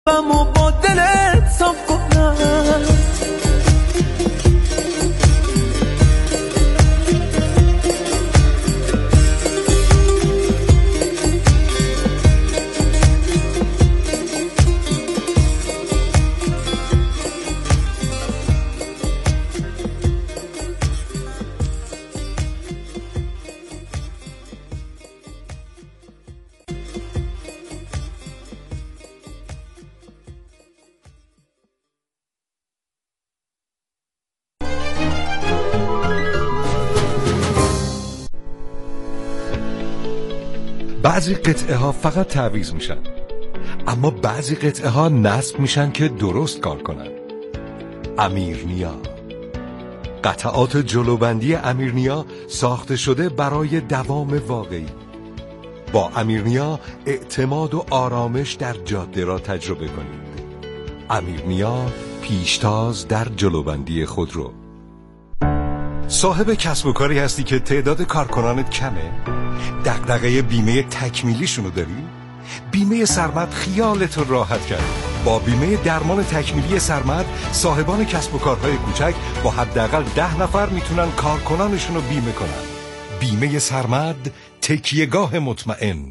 با دلت صاف کنم. بعضی قطعه ها فقط تعویض میشن، اما بعضی قطعه ها نصب میشن که درست کار کنن. امیرنیا، قطعات جلوبندی امیرنیا ساخته شده برای دوام واقعی. با امیرنیا اعتماد و آرامش در جاده را تجربه کنید. امیرنیا، پیشتاز در جلوبندی خودرو. صاحب کسب و کاری هستی که تعداد کارکنانت کمه؟ دغدغه بیمه تکمیلیشونو داری؟ بیمه سرمد خیالت رو راحت کرد. با بیمه درمان تکمیلی سرمد صاحبان کسب و کارهای کوچک با حداقل 10 نفر میتونن کارکنانشونو بیمه کنن. بیمه سرمد، تکیهگاه مطمئن.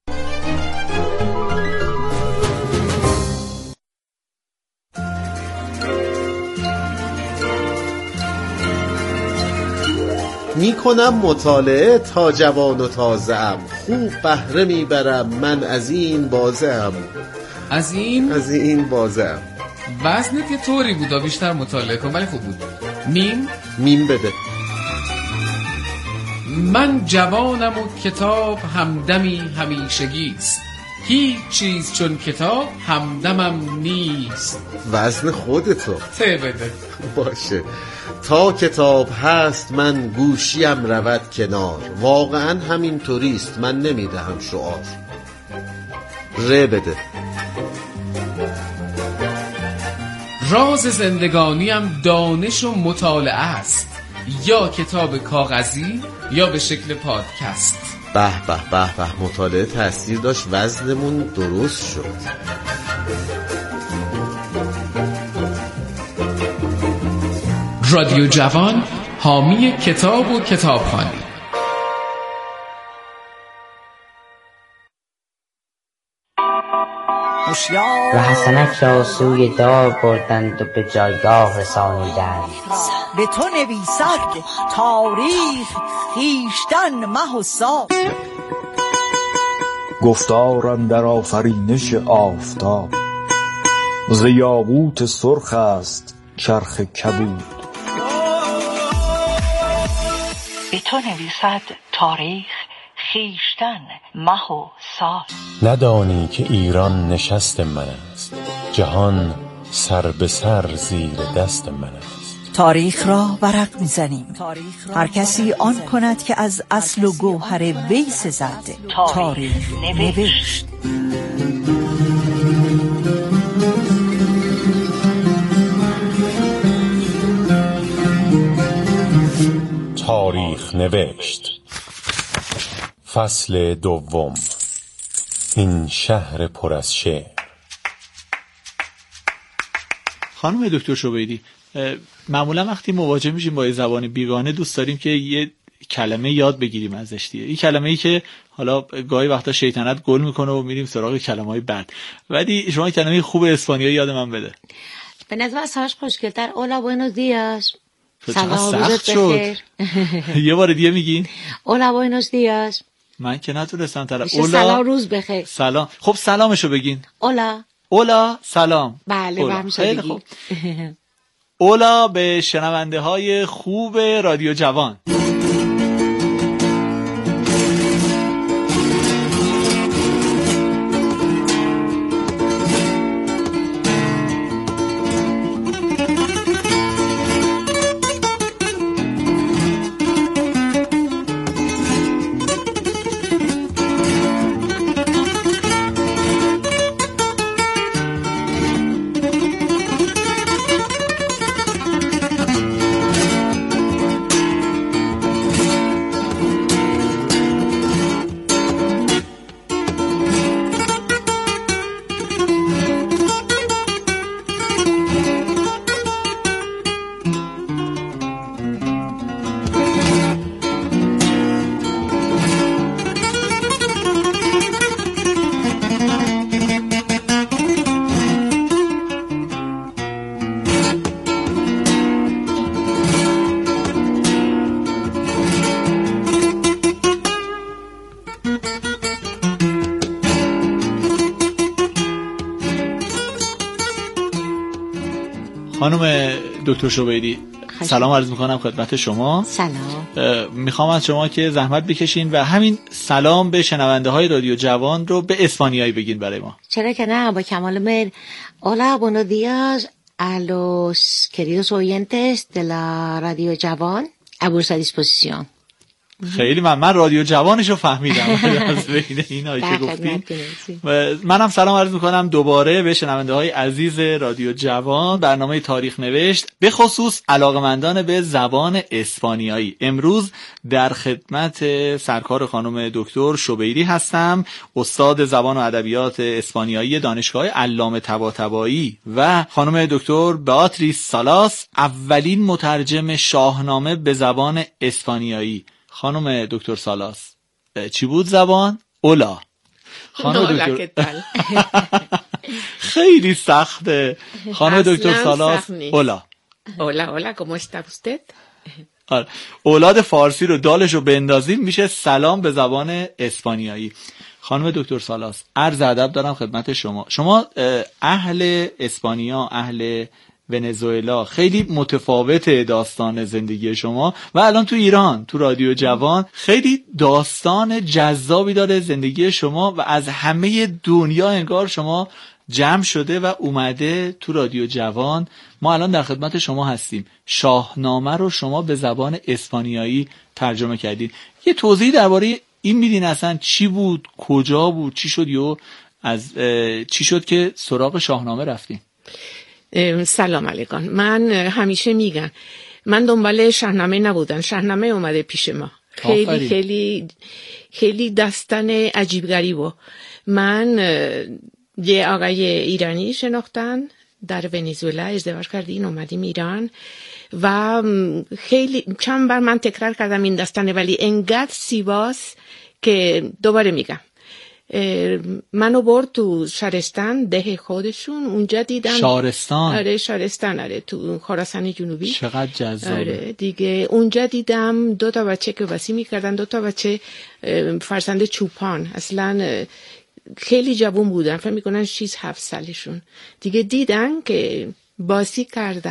میکنم مطالعه تا جوان و تازه‌ام، خوب بهره میبرم من از این بازه‌ام. از این بازه‌ام. وزنت یه طوری بود بیشتر مطالعه کن، ولی خوب بود. میم بده. من جوانم و کتاب همدمی همیشگیست، هیچ چیز چون کتاب همدمم نیست. وزن خودتو ته بده. باشه. تا کتاب هست من گوشیم رود کنار، واقعا همین طوریست من نمیدهم شعار. ره بده. راز زندگانیم دانش و مطالعه است، یا کتاب کاغذی یا به شکل پادکست. به به به به، مطالعه تاثیر داشت، وزنمون درست شد. رادیو جوان، حامی کتاب و کتابخوانی. و حسنک را سوی دار بردند و به جایگاه رسانیدند. به تو نویسد تاریخ خویشتن مه و سال. گفتار اندر آفرینش آفتاب، ز یاقوت سرخ است چرخ کبود. به تو نویسد تاریخ خویشتن مه و سال. ندانی که ایران نشست من است، جهان سر به سر زیر دست من است. تاریخ را ورق میزنیم، هر کسی آن کند که از اصل و گوهر وی سزد. تاریخ نوشت. تاریخ نوشت. فصل دوم. این شهر پر از شعر. خانم دکتر شوبیدی، معمولا وقتی مواجه میشیم با یه زبان بیگانه دوست داریم که یه کلمه یاد بگیریم ازش دیگه. این کلمه‌ای که حالا گاهی وقتا شیطنت گل میکنه و میریم سراغ کلمه‌های بد. ولی شما کلمه خوب اسپانیایی یاد من بده. به نظر اصلاش خوشگل‌تر. اولا بوینوس دیاس. سلام، روزت بخیر. یه بار دیگه میگین؟ اولا بوینوس دیاس. من که نتونستم اولا. سلام، روز بخیر. سلام. خب سلامشو بگین. اولا سلام. بله برمیشه بگی. اولا به شنونده های خوب رادیو جوان. خانم دکتر شوبیدی سلام عرض میکنم خدمت شما. سلام. میخوام از شما که زحمت بکشین و همین سلام به شنونده های رادیو جوان رو به اسپانیایی بگین برای ما. چرا که نه، با کمال میل. Hola, buenos días a los queridos oyentes de la Radio Javon, a vuestra disposición. خیلی من رادیو جوانشو فهمیدم از بین اینا که گفتین. منم سلام عرض میکنم دوباره به شنونده های عزیز رادیو جوان، برنامه تاریخ نوشت، به خصوص علاقمندان به زبان اسپانیایی. امروز در خدمت سرکار خانم دکتر شوبیدی هستم، استاد زبان و ادبیات اسپانیایی دانشگاه علامه طباطبایی، و خانم دکتر بیاتریس سالاس، اولین مترجم شاهنامه به زبان اسپانیایی. خانم دکتر سالاس، چی بود زبان؟ اولا. خانم دکتر خیلی سخته. خانم دکتر سالاس، اولا. اولا ¿cómo está usted؟ اولاد فارسی رو دالشو بندازیم میشه سلام به زبان اسپانیایی. خانم دکتر سالاس، عرض ادب دارم خدمت شما. شما اهل اسپانیا، اهل ونزوئلا، خیلی متفاوته داستان زندگی شما و الان تو ایران تو رادیو جوان خیلی داستان جذابی داره زندگی شما و از همه دنیا انگار شما جمع شده و اومده تو رادیو جوان. ما الان در خدمت شما هستیم. شاهنامه رو شما به زبان اسپانیایی ترجمه کردین. یه توضیح درباره این میدین اصلا چی بود، کجا بود، چی شد چی شد که سراغ شاهنامه رفتین؟ سلام علیکم. من همیشه میگم من دنبال شاهنامه نبودم، شاهنامه اومده پیش ما. خیلی خیلی خیلی داستان عجیب غریبه. من یه آقای ایرانی شناختن در ونزوئلا، ازدواج کردیم اومدیم ایران و خیلی چند بار من تکرار کردم این داستانه، ولی انقدر زیباست که دوباره میگم. منو برد تو شهرستان ده خودشون، اونجا دیدم شهرستان. آره شهرستان، آره تو خراسان جنوبی. چقدر جذابه. آره دیگه اونجا دیدم 2 بچه که وصی میکردن، 2 بچه فرزند چوپان، اصلا خیلی جوان بودن، فکر میکنن 6-7 سالشون. دیگه دیدن که بازی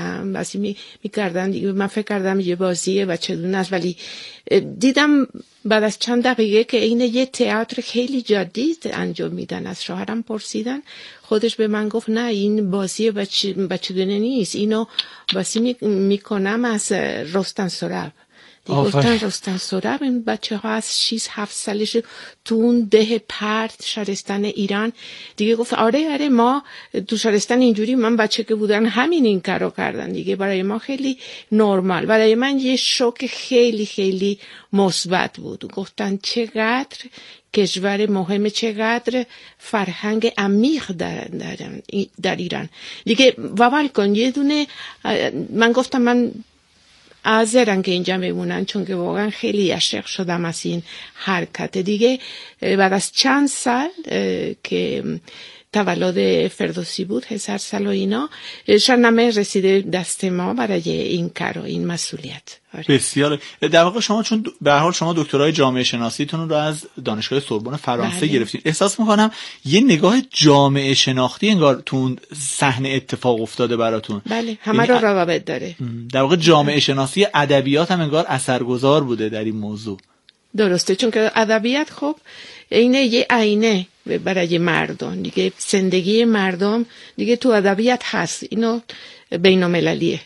میکردن دیگه. من فکر کردم یه بازیه بچه دونه است، ولی دیدم بعد از چند دقیقه که این یه تئاتر خیلی جدی انجام میدن. از شوهرم پرسیدن، خودش به من گفت نه این بازی بچه دونه نیست، اینو بازی میکنم از رستم سراب. گفتن رستم سراب این بچه ها از 6-7 سالش تو اون ده پرت شهرستان ایران. دیگه گفت آره ما تو شهرستان اینجوری، من بچه که بودن همین این کارو کردن دیگه. برای ما خیلی نرمال، برای من یه شوک خیلی خیلی مثبت بود. گفتن چقدر کشور مهم، چقدر فرهنگ عمیق در ایران دیگه. باور کن یه دونه من گفتم من حاضرم که اینجا بمونن، چون که واقعا خیلی عاشق شدم از این حرکت دیگه. بعد از چند سال که تولد فردوسی بود، 1000 سال و اینا، شاهنامه رسیده دست ما برای این کار و این مسئولیت. بسیار. در واقع شما چون به هر حال شما دکترای جامعه شناسیتون رو از دانشگاه سوربن فرانسه گرفتین، احساس می‌کنم یه نگاه جامعه شناختی انگار تو اون صحنه اتفاق افتاده براتون. بله، همه رو روابط داره. در واقع جامعه شناسی ادبیات هم انگار اثرگذار بوده در این موضوع. درسته، چون که ادبیات خب اینه یه آینه برای مردم دیگه. زندگی مردم دیگه تو ادبیات هست، اینو بین‌المللیه.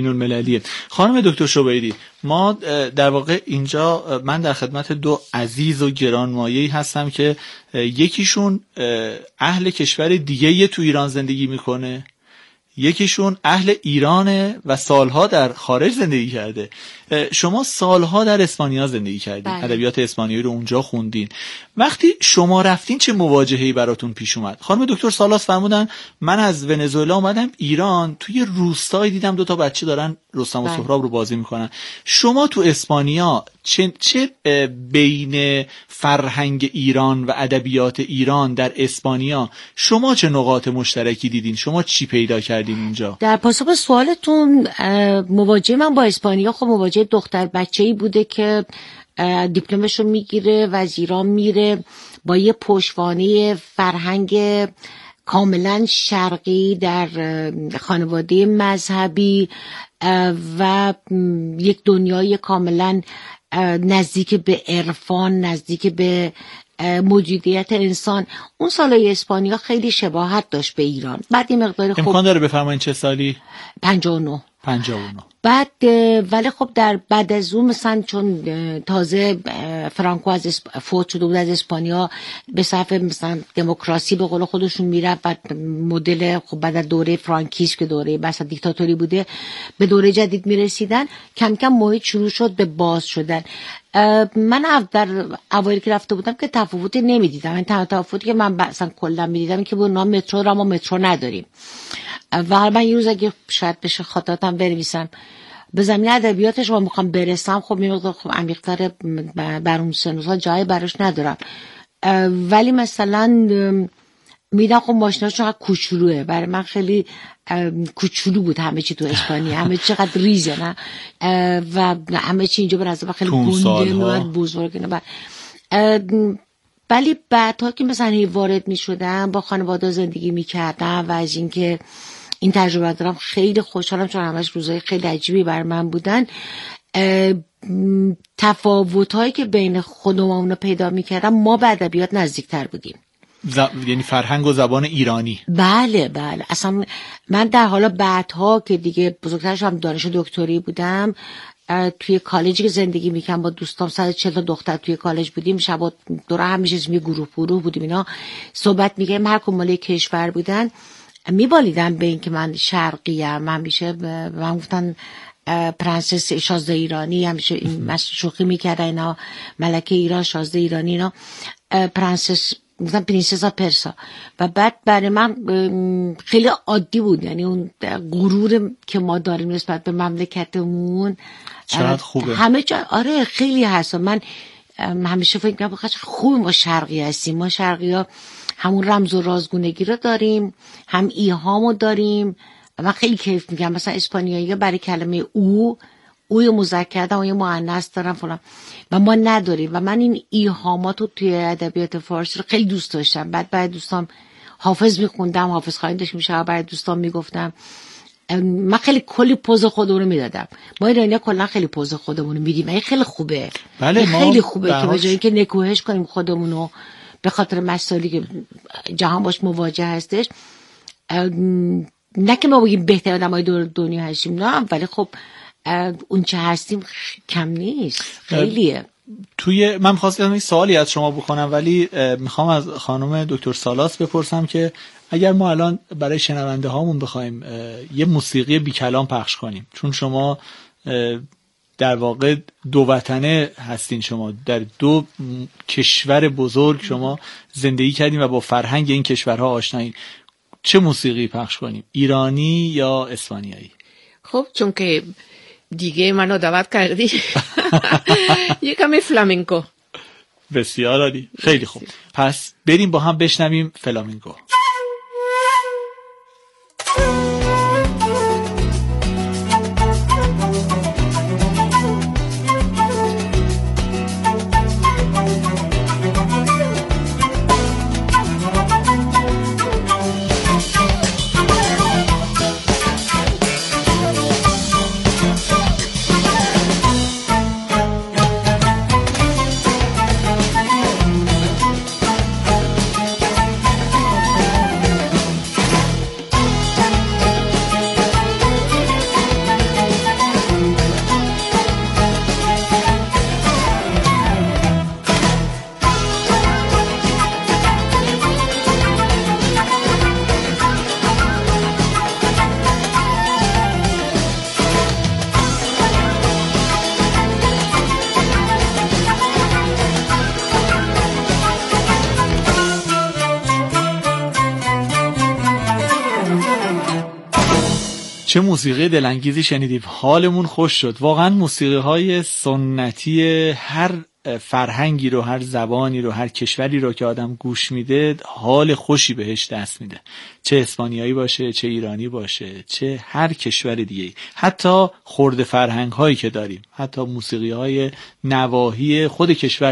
خانم دکتر شوبیدی، ما در واقع اینجا من در خدمت 2 عزیز و گرانمایه‌ای هستم که یکیشون اهل کشور دیگه تو ایران زندگی میکنه، یکیشون اهل ایرانه و سالها در خارج زندگی کرده. شما سالها در اسپانیا زندگی کردین، ادبیات اسپانیایی رو اونجا خوندین. وقتی شما رفتین چه مواجهه‌ای براتون پیش اومد؟ خانم دکتر سالاس فرمودن من از ونزوئلا اومدم ایران، توی روستایی دیدم 2 بچه دارن رستم و سهراب رو بازی میکنن. شما تو اسپانیا چه بین فرهنگ ایران و ادبیات ایران در اسپانیا شما چه نقاط مشترکی دیدین؟ شما چی پیدا کردین اونجا؟ در پاسخ به سوالتون، مواجهه من با اسپانیا خب مواجهه دختر بچه‌ای بوده که دیپلمشو میگیره، وزیران میره، با یه پشتوانه فرهنگ کاملا شرقی در خانواده مذهبی و یک دنیای کاملا نزدیک به عرفان، نزدیک به موجودیت انسان. اون سالای اسپانیا خیلی شباهت داشت به ایران. بعد این مقدار امکان داره بفرمایید چه سالی؟ 59. بعد ولی خب در بعد از اون مثلا چون تازه فرانکو از فوت شده بود از اسپانیا، به صفحه مثلا دموکراسی به قول خودشون میرفت و مدل خب بعد از دوره فرانکیسم که دوره بس دیکتاتوری بوده به دوره جدید میرسیدن، کم کم محیط شروع شد به باز شدن. من در اوایل که رفته بودم که تفاوتی نمیدیدم. این تفاوتی که من مثلا کلا میدیدم که با نام مترو را ما مترو نداریم. و من یه روز اگه شاید بشه خاطراتم بنویسم به زمینه ادبیاتش و میخوام برسم، خب میگم خب عمیق‌تر بر اون سنوسا جای براش ندارم، ولی مثلا میدم خب ماشیناش چقدر کوچولوه. برای من خیلی کوچولو بود همه چی تو اسپانیا، همه چی چقدر ریزه نه و همه چی اینجا به نظر خیلی گنده و بزرگه نه. ولی بعدها که مثلا وارد میشدم با خانواده زندگی میکردم و از اینکه این تجربه دارم خیلی خوشحالم، چون همش روزای خیلی عجیبی بر من بودن. تفاوت‌هایی که بین خودمون رو پیدا میکردم، ما به ادبیات نزدیکتر بودیم. یعنی فرهنگ و زبان ایرانی. بله اصلا من در حالا بعدها که دیگه بزرگتر شدم دانش دکتری بودم، توی کالجی که زندگی میکنم با دوستام 140 تا دختر توی کالج بودیم، شبا دور هم میشستیم یه گروه بودیم، اینا صحبت میگیم هر کدوم مال کشور بودن. میبالیدم به این که من شرقیم، همیشه من گفتن پرنسس شازده ایرانی، همیشه این شوخی میکردن اینا، ملکه ایران شازده ایرانی، اینا پرنسس مثلا پرنسسا پرسا. و بعد برای من خیلی عادی بود، یعنی اون غرور که ما داریم نسبت به مملکتمون چقدر خوبه همه جا. آره خیلی هست. من همیشه فکر می‌کنم خوب ما شرقی هستیم، ما شرقی ها همون رمز و رازگونگی رو داریم، هم ایهامو داریم. من خیلی کیف می‌کنم مثلا اسپانیایی برای کلمه اوی مذکر دارن و یه مؤنث دارن فلان و ما نداریم. و من این ایهاماتو توی ادبیات فارسی رو خیلی دوست داشتم. بعد برای دوستام حافظ میخوندم، حافظ خواهی داشت میشه، برای دوستام میگفتم. من خیلی کلی پوز خودمون رو میدادم. ما ایرانی‌ها کلا خیلی پوز خودمون رو میدیم، این خیلی خوبه. بله خیلی خوبه که به جای که نکوهش کنیم خودمون رو به خاطر مسائلی که جهان باش مواجه هستش، نه که ما بگیم بهتر آدمای دنیا هستیم، نه، ولی خب اون چه هستیم کم نیست، خیلیه. من می‌خواستم این سوالی از شما بکنم، ولی میخوام از خانم دکتر سالاس بپرسم که اگر ما الان برای شنونده هامون بخوایم یه موسیقی بی کلام پخش کنیم، چون شما در واقع دو وطنه هستین، شما در دو کشور بزرگ شما زندگی کردین و با فرهنگ این کشورها آشنایین، چه موسیقی پخش کنیم، ایرانی یا اسپانیایی؟ خب چون که دیگه منو دعوت کردی یه کمی فلامینکو. بسیار عالی، خیلی خوب. پس بریم با هم بشنویم فلامینکو. چه موسیقی دلانگیزی شنیدیم، حالمون خوش شد. واقعا موسیقی های سنتی هر فرهنگی رو، هر زبانی رو، هر کشوری رو که آدم گوش میده حال خوشی بهش دست میده، چه اسپانیایی باشه، چه ایرانی باشه، چه هر کشور دیگه. حتی خرد فرهنگ هایی که داریم، حتی موسیقی های نواحی خود کشورمون،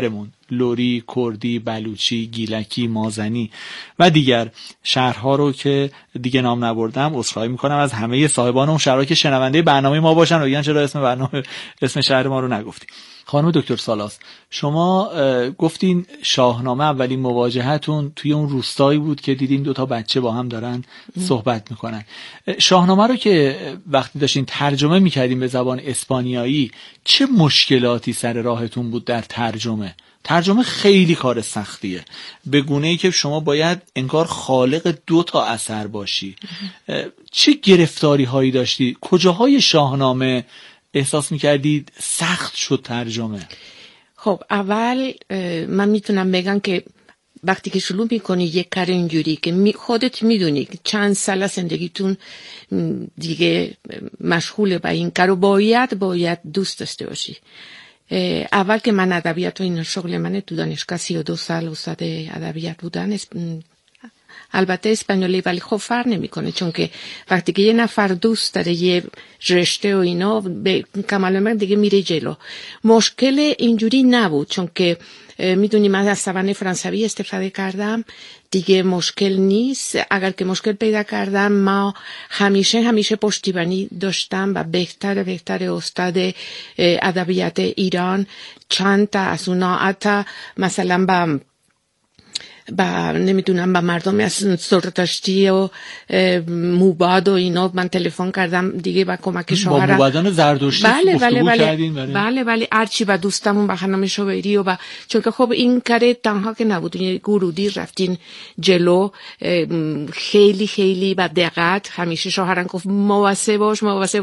لری، کردی، بلوچی، گیلکی، مازنی و دیگر شهرها رو که دیگه نام نبردم عذرخواهی میکنم از همه صاحبان اون شهرها که شنونده برنامه ما باشن و بگن چرا اسم شهر ما رو نگفتی. خانم دکتر سالاس، شما گفتین شاهنامه اولین مواجهتون توی اون روستایی بود که دیدین 2 بچه با هم دارن صحبت میکنن. شاهنامه رو که وقتی داشتین ترجمه میکردین به زبان اسپانیایی چه مشکلاتی سر راهتون بود در ترجمه؟ ترجمه خیلی کار سختیه، به گونه‌ای که شما باید انگار خالق 2 اثر باشی. چه گرفتاری هایی داشتی؟ کجاهای شاهنامه احساس میکردید سخت شد ترجمه؟ خب اول من میتونم بگم که وقتی که شروع میکنی یک کار اینجوری که خودت میدونی که چند سال از زندگیتون دیگه مشغول به این کار و باید دوست داشته باشی. اول که من ادبیات و این شغل من تو دانشگاه 32 سال استاد ادبیات بودن، البته اسپانیایی، ولی خب فرق نمیکنه، چون که وقتی که یه نفر دوست داره یه رشته و اینا به کمال من دیگه میره جلو. مشکل اینجوری نبود، چون که میدونی من از زبان فرانسوی استفاده کردم، دیگه مشکل نیست. اگر که مشکل پیدا کردم، ما همیشه پشتیبانی داشتم و بهتر استاد ادبیات ایران چند تا از اونا، حتی مثلا نمیدونم با مردم از زرتشتی و موباد و اینا من تلفن کردم دیگه با کمک شوهرم. با موبادان زردشتی گفتگو کردین؟ بله هرچی با دوستمون با خانم شوبیری و چون که خب این کار تنها که نبود، یعنی گرودی رفتین جلو خیلی با دقت. همیشه شوهرم گفت مواظب باش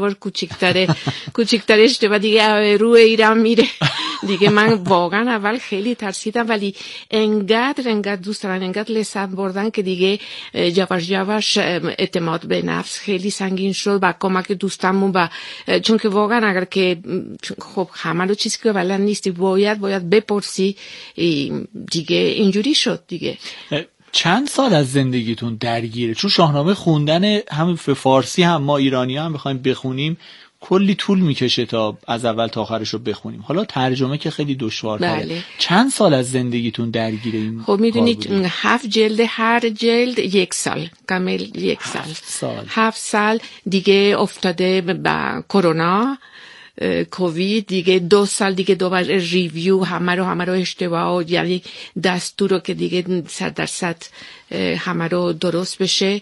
کوچیک‌تر اشتباه دیگه روی ایران میره دیگه. من واقعا اول خیلی ترسیدم، ولی انقدر دوست دارن، انقدر لذت بردن که دیگه جواش اعتماد به نفس خیلی سنگین شد با کمک دوستامون. چون که واقعا اگر که خب همه رو چیزی که بلد نیستی باید بپرسی دیگه. اینجوری شد دیگه. چند سال از زندگیتون درگیره؟ چون شاهنامه خوندن هم به فارسی هم ما ایرانی هم بخوایم بخونیم کلی طول میکشه تا از اول تا آخرش رو بخونیم، حالا ترجمه که خیلی دشوارتره. بله. چند سال از زندگیتون درگیره این؟ خب میدونید 7 جلد، هر جلد 1 سال کامل، 1 سال 7 سال دیگه افتاده با کرونا کووید دیگه. 2 سال دیگه دوباره ریویو همه رو اشتباه و یعنی دستور رو که دیگه 100% همه رو درست بشه.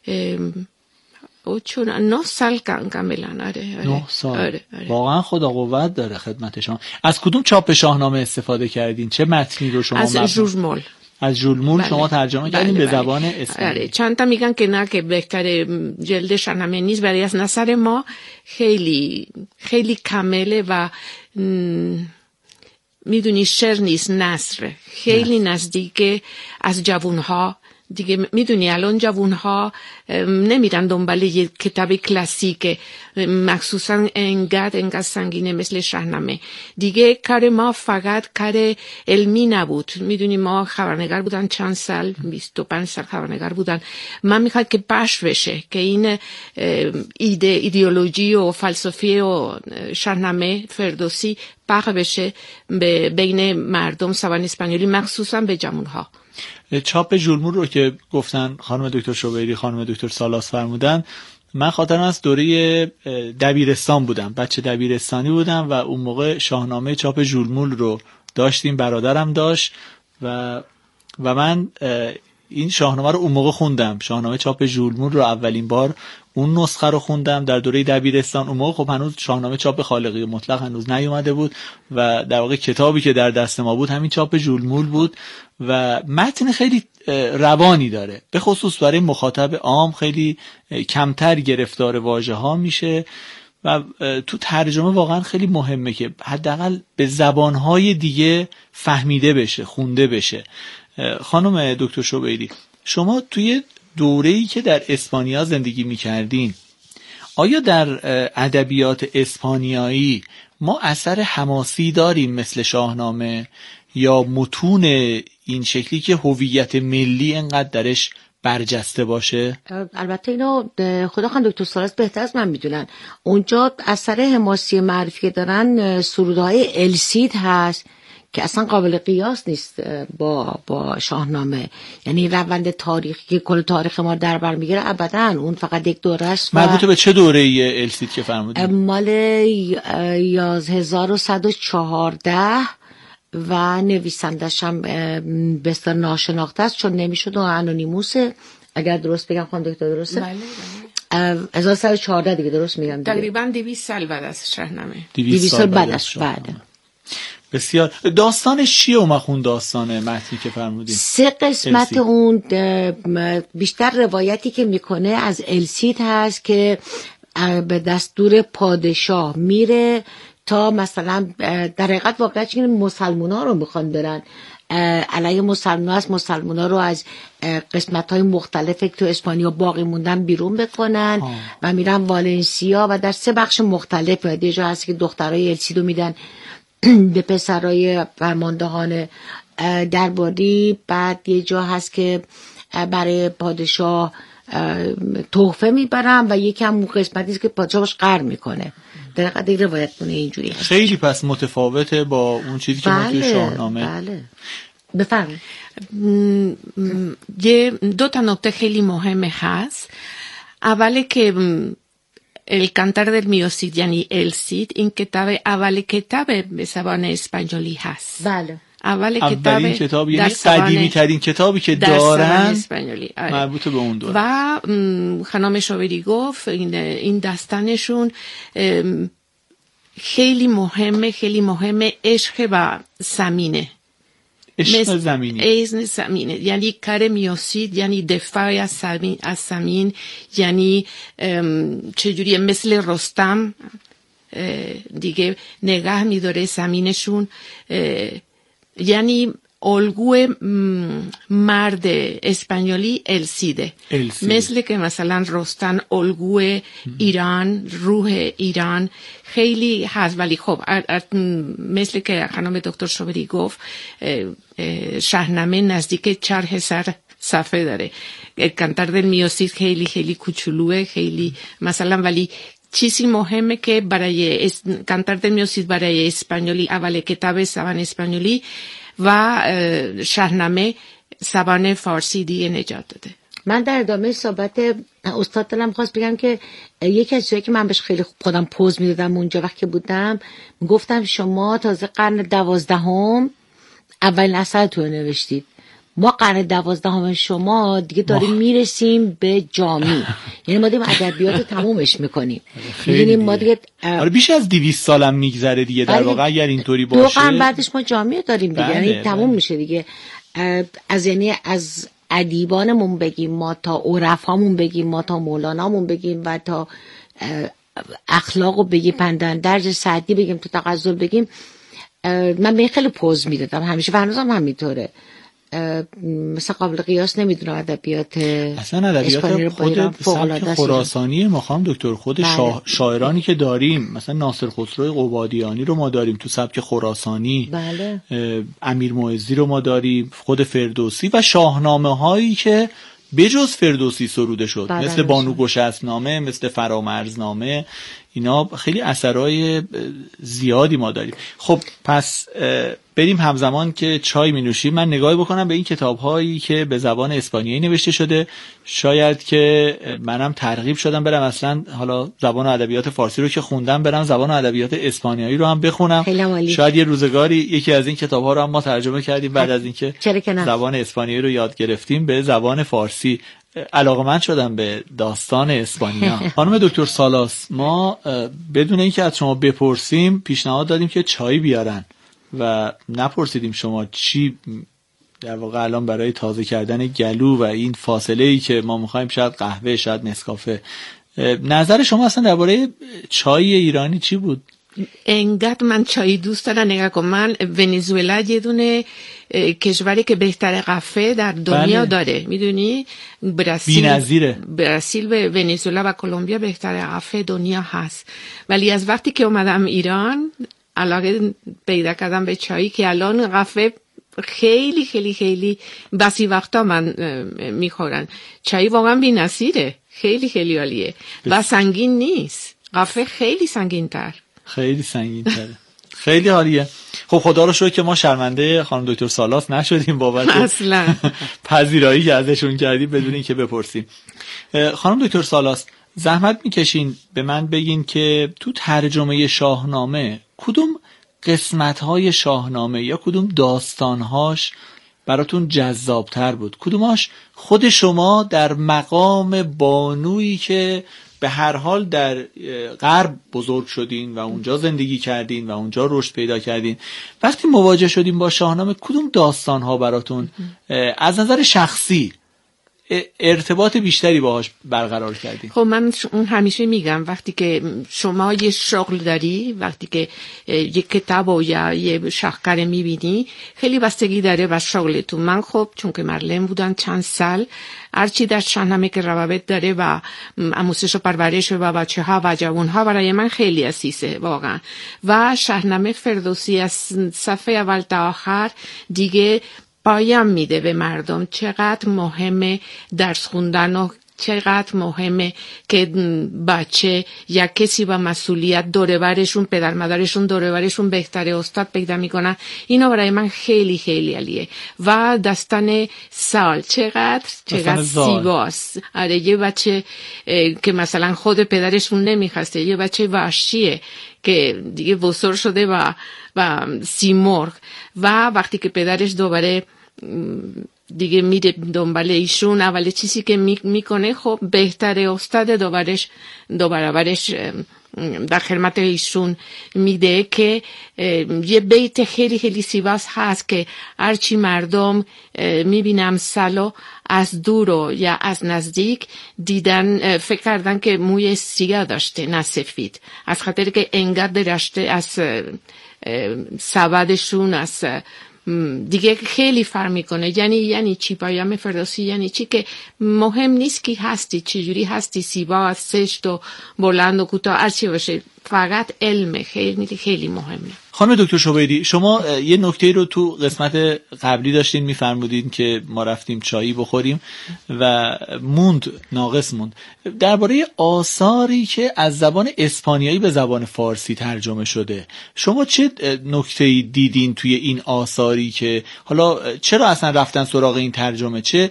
چون 9 سال کاملا. 9 سال. واقعا خدا قوت داره خدمت شما. از کدوم چاپ شاهنامه استفاده کردین؟ چه متنی رو شما؟ از ژورمول. از ژورمول شما ترجمه کردین به زبان اسپانیایی. چند تا میگن که نه، که بهتر جلد شاهنامه نیست، برای از نظر ما خیلی کامله و میدونی شعر نیست، نثر خیلی نزدیک از جوانها دیگه. میدونی الان جوانها نمیرن دنبال یه کتاب کلاسیک، مخصوصا انقدر سنگینه مثل شاهنامه دیگه. کار ما فقط کار علمی نبود. میدونی ما خبرنگار بودن چند سال، 25 سال خبرنگار بودن. من میخواد که پخش بشه، که این ایدئولوژی و فلسفه و شاهنامه فردوسی پخش بشه بین مردم زبان اسپانیایی، مخصوصا به جوانها. چاپ ژورمول رو که گفتن خانم دکتر شوبیری، خانم دکتر سالاس فرمودن، من خاطرم از دوره دبیرستان بودم، بچه دبیرستانی بودم و اون موقع شاهنامه چاپ ژورمول رو داشتیم، برادرم داشت و من این شاهنامه رو اون موقع خوندم. شاهنامه چاپ ژورمول رو اولین بار اون نسخه رو خوندم در دوره دبیرستان. اون موقع خب هنوز شاهنامه چاپ خالقی مطلق هنوز نیومده بود و در واقع کتابی که در دست ما بود همین چاپ ژورمول بود و متن خیلی روانی داره، به خصوص برای مخاطب عام خیلی کمتر گرفتار واژه ها میشه و تو ترجمه واقعا خیلی مهمه که حداقل به زبانهای دیگه فهمیده بشه، خونده بشه. خانم دکتر شوبیری، شما توی دوره‌ای که در اسپانیا زندگی می‌کردین، آیا در ادبیات اسپانیایی ما اثر حماسی داریم مثل شاهنامه یا متون این شکلی که هویت ملی انقدر درش برجسته باشه؟ البته اینو خدا خان دکتر سالاس بهتر از من میدونن. اونجا اثر حماسی معرفی که دارن سرودهای السید هست که اصلا قابل قیاس نیست با شاهنامه. یعنی روند تاریخی که کل تاریخ ما در بر میگیره ابدا، اون فقط یک دوره است. مربوط به چه دوره ای السید که فرمودید؟ مال 1114 و نویسندش هم بسیار ناشناخته است چون نمیشد و انونیموسه. اگر درست بگم خانم دکتر درسته؟ بله. 1114 دیگه درست میگم دیگه. تقریبا 200 سال بعد از شاهنامه. 200 سال بعد از بعد. بسیار. داستانش چیه اون داستان متنی که فرمودین؟ 3 قسمت اون بیشتر روایتی که میکنه از السید هست که به دستور پادشاه میره تا مثلا در حقیقت واقعیت که مسلمونا رو میخوان برن علیه مسلمونا رو از قسمت‌های مختلفی که تو اسپانیا باقی موندن بیرون بکنن و میرن والنسیا و در 3 بخش مختلف. یه جا هست که دخترای السیدو میدن به پسرای فرماندهان درباری، بعد یه جا هست که برای پادشاه تحفه میبرن و یکی هم قسمتی است که پادشاه باش قهر میکنه. در حقیقت روایت کنه اینجوری هست. خیلی پس متفاوته با اون چیزی که ما توی شاهنامه. بله. بفرمایید. یه 2 تا نکته خیلی مهمه هست. اولی که El Cantar del Mío Cid یعنی السید، این کتاب اول کتاب به زبان اسپانیولی هست. بله. اولین کتاب یعنی قدیمی ترین کتابی که دارن مربوط به اون دوره. و خانم شوبری گفت این داستانشون خیلی مهمه عشق و زمینه. عشق زمینه یعنی کار میوسید، یعنی دفاع از زمین، یعنی چجوری مثل رستم دیگه نگاه میداره زمینشون. یعنی الگوی مرد اسپانیولی السیده. مثل که مثلا رستم الگوی ایران، روح ایران خیلی هست. ولی خب مثل که خانم دکتر شوبری گفت شاهنامه نزدیک 4000 صفحه داره. کانتار دل میو سید خیلی کوچولوه، خیلی مثلا. ولی چیزی مهمه که برای کانتار دل میو سید برای اسپانیولی اول کتاب زبان اسپانیولی و شاهنامه زبان فارسی دیگه نجات داده. من در ادامه صحبت استاد دلم خواست بگم که یکی از چیزایی که من بهش خیلی خودم پوز میدادم اونجا وقتی بودم، گفتم شما تازه قرن 12 اولین اثرتون رو نوشتید، ما قرن 12 شما دیگه داریم میرسیم به جامی. یعنی ما داریم ادبیات رو تمومش میکنیم. میدونیم ما دیگه بیش از 200 سالم میگذره دیگه در واقع اگر اینطوری باشه. 2 قرن بعدش ما جامی داریم دیگه. یعنی تموم میشه دیگه. از ادیبانمون بگیم ما تا عرفامون بگیم ما تا مولانامون بگیم و تا اخلاقو بگیم پندندرج سعدی بگیم تا تغزل بگیم. من به خیلی پوز میدادم همیشه و هنوزم همینطوره. مثلا قابل قیاس نمیدونم ادبیات اصلا ادبیات خود سبک خراسانی ما خانم دکتر خود شاعرانی که داریم مثلا ناصر خسرو قبادیانی رو ما داریم تو سبک خراسانی. بله. امیر معزی رو ما داریم، خود فردوسی و شاهنامه هایی که بجز فردوسی سروده شد مثل بانو گشسب‌نامه، مثل فرامرزنامه، اینا خیلی اثرای زیادی ما داریم. خب پس بریم همزمان که چای می نوشیم من نگاهی بکنم به این کتاب هایی که به زبان اسپانیایی نوشته شده. شاید که منم ترغیب شدم برم اصلا حالا زبان و ادبیات فارسی رو که خوندم برم زبان و ادبیات اسپانیایی رو هم بخونم. شاید یه روزگاری یکی از این کتاب ها رو هم ما ترجمه کردیم بعد از اینکه زبان اسپانیایی رو یاد گرفتیم به زبان فارسی علاقمند شدم به داستان اسپانیا. خانم دکتر سالاس، ما بدون اینکه از شما بپرسیم پیشنهاد دادیم که چای بیارن و نپرسیدیم شما چی در واقع الان برای تازه کردن گلو و این فاصله ای که ما میخوایم، شاید قهوه شاید نسکافه، نظر شما اصلا درباره چای ایرانی چی بود؟ انقدر من چای دوست دارم. نگاه کن، من ونزوئلا یه دونه کشوری که بهتر قهوه در دنیا داره، میدونی؟ برزیل و ونزوئلا و کلمبیا بهتر قهوه دنیا هست. ولی از وقتی که اومدم ایران علاقه پیدا کردم به چایی که الان قهوه خیلی خیلی خیلی بسی وقتا من میخورن. چای واقعا بی‌نظیره، خیلی خیلی عالیه و سنگین نیست. قهوه خیلی سنگین تر. خیلی سنگین تره. خیلی عالیه. خب خدا رو شکر که ما شرمنده خانم دکتر سالاس نشدیم بابت اصلا پذیرایی که ازشون کردیم بدون اینکه بپرسیم. خانم دکتر سالاس زحمت میکشین به من بگین که تو ترجمه شاهنامه کدوم قسمت‌های شاهنامه یا کدوم داستان‌هاش براتون جذابتر بود؟ کدوماش خود شما در مقام بانویی که به هر حال در غرب بزرگ شدین و اونجا زندگی کردین و اونجا رشد پیدا کردین، وقتی مواجه شدین با شاهنامه کدوم داستان‌ها براتون از نظر شخصی ارتباط بیشتری باهاش برقرار کردین؟ خب من همیشه میگم وقتی که شما یه شغل داری، وقتی که یه کتاب و یا یه شاهکار میبینی، خیلی بستگی داره به شغلتون. من خب چون که معلم بودم چند سال، هرچی در شاهنامه که روابط داره و آموزش و پرورش و بچه‌ها و جوان‌ها برای من خیلی اساسه واقعا. و شاهنامه فردوسی از صفحه اول تا آخر دیگه پایان میده به مردم چقدر مهمه درس خوندن و چقدر مهمه که بچه یا کسی با مسئولیت دوره برشون، پدر مادرشون دوره برشون بهتره استاد پیدا میکنن. اینا برای من خیلی خیلی عالیه. و داستان سال چقدر زیباست. آره یه بچه که مثلا خود پدرشون نمیخواسته، یه بچه وحشیه که دیگه بزرگ شده و سیمرغ، و وقتی که پدرش دوباره دیگه میره دنبال ایشون، اول چیزی که میکنه خب بهتره استاد دو برابرش در خدمت ایشون میده. که یه بیت خیلی خیلی زیباست هست که هرچی مردم میبینم سالو از دور و یا از نزدیک دیدن فکر کردن که موی سیاه داشته نه سفید، از خاطر که انقدر داشته از سوادشون از دیگه خیلی فرق میکنه. یعنی چی پیام فردوسی؟ یعنی چی که مهم نیست که هستی چجوری هستی، زیبا، سشت و بلند و کوتاه، هر چی باشه، فقط علم خیلی خیلی مهمه. خانم دکتر شوبیدی، شما یه نکته رو تو قسمت قبلی داشتین میفرمودین که ما رفتیم چایی بخوریم و ناقص موند درباره آثاری که از زبان اسپانیایی به زبان فارسی ترجمه شده. شما چه نکته‌ای دیدین توی این آثاری که حالا چرا اصلا رفتن سراغ این ترجمه؟ چه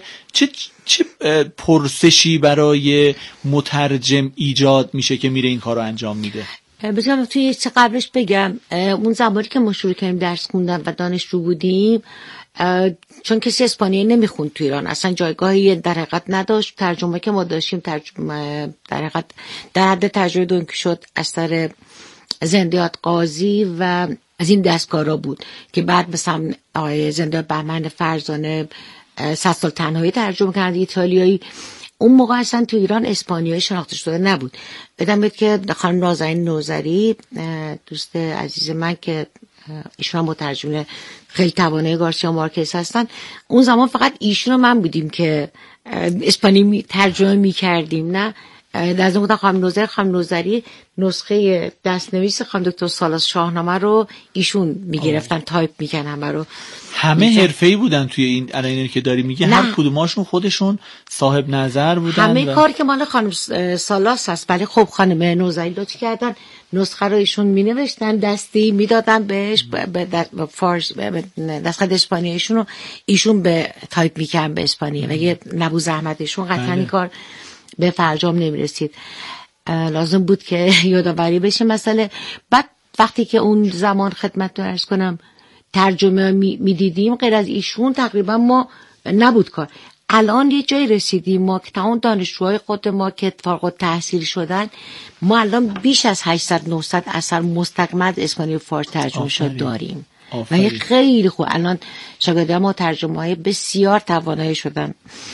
پرسشی برای مترجم ایجاد میشه که میره این کارو انجام میده؟ بذارم توی چه قبلش بگم، اون زمانی که ما شروع کردیم درس خوندن و دانشجو بودیم، چون کسی اسپانیایی نمیخوند تو ایران، اصلا جایگاهی در حقیقت نداشت. ترجمه که ما داشتیم ترجمه در حقیقت در حد ترجمه دون کیشوت اثر زندیات قاضی و از این دستکارا بود که بعد مثلا آقای زندیات بهمن فرزانه 100 سال تنهایی ترجمه کرد ایتالیایی. اون موقع اصلا تو ایران اسپانیایی شناخته شده نبود. بدم بید که خانم نازنین نوذری دوست عزیز من که ایشون مترجم خیلی توانای گارسیا مارکز هستن، اون زمان فقط ایشون و من بودیم که اسپانیایی ترجمه می‌کردیم. نه در زمان خانم نوذری نسخه دستنویس خانم دکتر سالاس شاهنامه رو ایشون میگرفتن تایپ میکنن همه رو. همه حرفه‌ای بودن توی این اینایی که داری میگه، هر کدوماشون خودشون صاحب نظر بودن. همه کار که مال خانم سالاس هست. ولی خب خانم نوذری لطف کردن نسخه رو ایشون مینوشتن دستی میدادن بهش به فارس نسخه اسپانیاییشون رو ایشون به تایپ میکنن به اسپانیایی. اگه نبود زحمتشون قطعا این کار به فرجام نمیرسید. لازم بود که یادآوری بشه مسئله. بعد وقتی که اون زمان خدمت رو عرض کنم ترجمه میدیدیم غیر از ایشون تقریبا ما نبود کار. الان یه جای رسیدیم ما که تمام دانشجوهای خود ما که فارغ التحصیل شدن، ما الان بیش از 800-900 اثر مستقیم اسپانیایی و فارسی ترجمه شده داریم. و خیلی خوب الان شاگردان ما ترجمه‌های بسیار توانایی شدن.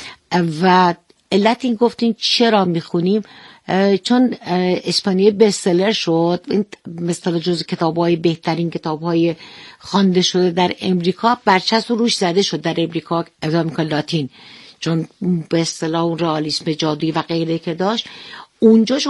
و علت این گفتین چرا میخونیم، چون اسپانیایی بستسلر شد، این مثلا جزو کتاب‌های بهترین کتاب‌های خوانده شده در امریکا، برچسب روش زده شد در امریکا آمریکا لاتین، چون به اصطلاح اون رئالیسم جادویی و غیره که داشت اونجا